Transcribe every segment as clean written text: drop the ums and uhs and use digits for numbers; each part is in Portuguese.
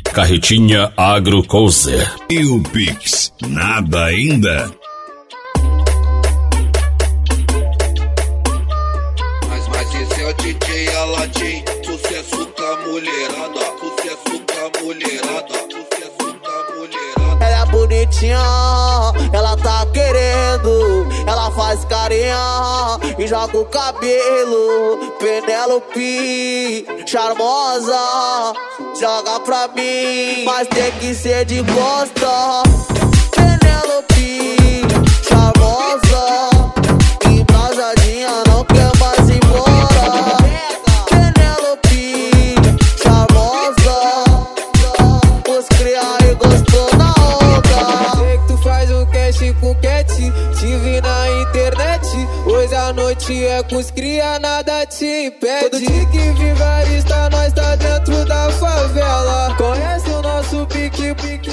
Carretinha Agro Cozer. E o Pix? Nada ainda? Mas esse é o DJ Aladim. Sucesso com a mulherada. Sucesso com a mulherada. Sucesso com a mulherada. Ela é bonitinha, ela tá querendo. Ela faz carinha e joga o cabelo. Penélope, charmosa, joga pra mim, mas tem que ser de costa. Penélope, charmosa, embrasadinha, não quer mais ir embora. Penélope, charmosa, os cria e gostou na onda. Sei que tu faz um cash com cat, te vi na internet. Hoje a noite é com os cria, nada te impede. Todo dia que vigarista, nós tá dentro da favela. Conhece o nosso pique.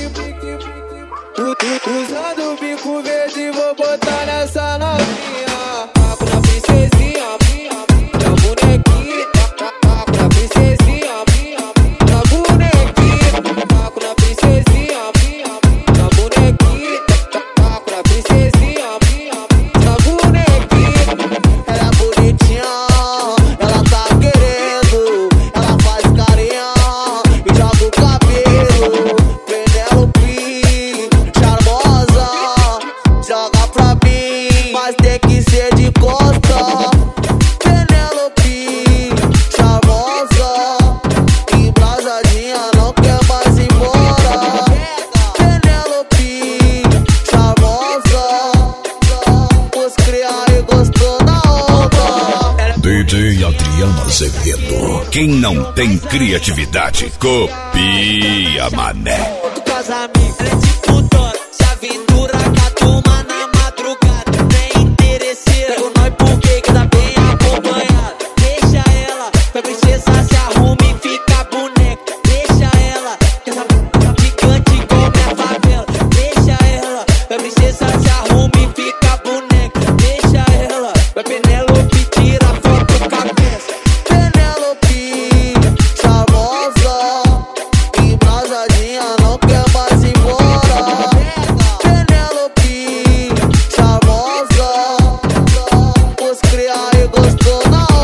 Usando o bico verde, vou botar nessa novinha. Taco na princesinha, na bonequinha. Taco na princesinha, na bonequinha. Taco na princesinha, na bonequinha. Taco na princesinha, na bonequinha. Ela é bonitinha, ela tá querendo. Ela faz carinha e joga o cabelo. Penélope, charmosa, joga pra mim, mas tem que ser de costa. Penélope, charmosa, embrasadinha, não quer mais ir embora. Penélope, charmosa, os cria e gostou na onda. DJ Adriano Azevedo. Quem não tem criatividade, copia, mané. Tu casa amiga, ela é tipo Dora, se aventura com a turma na madrugada. Tem interesseira, pega o nós porque que tá bem acompanhada. Deixa ela, pra princesa se arruma e fica boneca. Deixa ela, que essa gigante come a favela. Deixa ela, pra princesa se arruma e fica boneca. Deixa ela, pra Penélope tira foto com a cabeça. Penélope, charmosa, embrasadinha, não quer mais ir embora. Penélope, charmosa, os cria e gostou na